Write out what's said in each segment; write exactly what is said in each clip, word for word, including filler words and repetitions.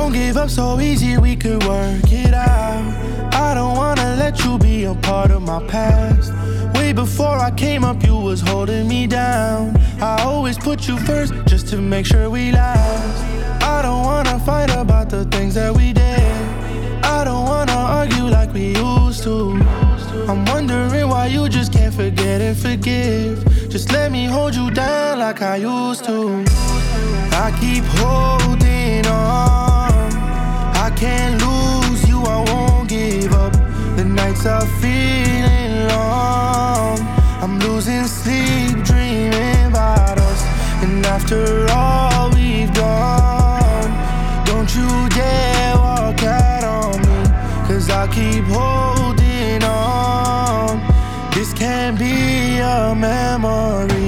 Don't give up so easy, we could work it out. I don't wanna let you be a part of my past. Way before I came up, you was holding me down. I always put you first, just to make sure we last. I don't wanna fight about the things that we did. I don't wanna argue like we used to. I'm wondering why you just can't forget and forgive. Just let me hold you down like I used to. I keep holding on. I can't lose you, I won't give up. The nights are feeling long. I'm losing sleep, dreaming about us. And after all we've done, don't you dare walk out on me, 'cause I keep holding on. This can't be a memory.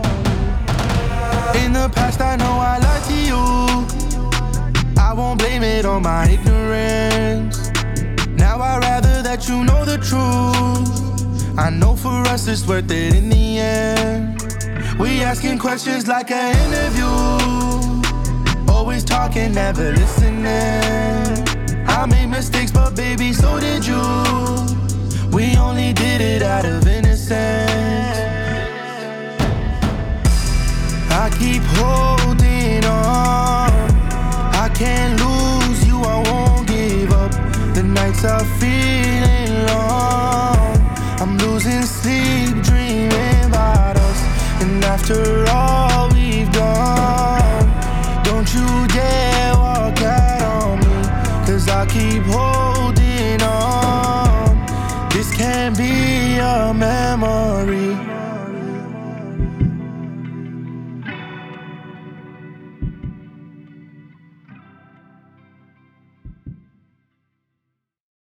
In the past I know I lied to you. I won't blame it on my ignorance. Now I'd rather that you know the truth. I know for us it's worth it in the end. We asking questions like an interview. Always talking, never listening. I made mistakes, but baby, so did you. We only did it out of innocence. I keep holding on. I can't lose you, I won't give up. The nights are feeling long. I'm losing sleep, dreaming about us. And after all we've done, don't you dare walk out on me, 'cause I keep holding on. This can't be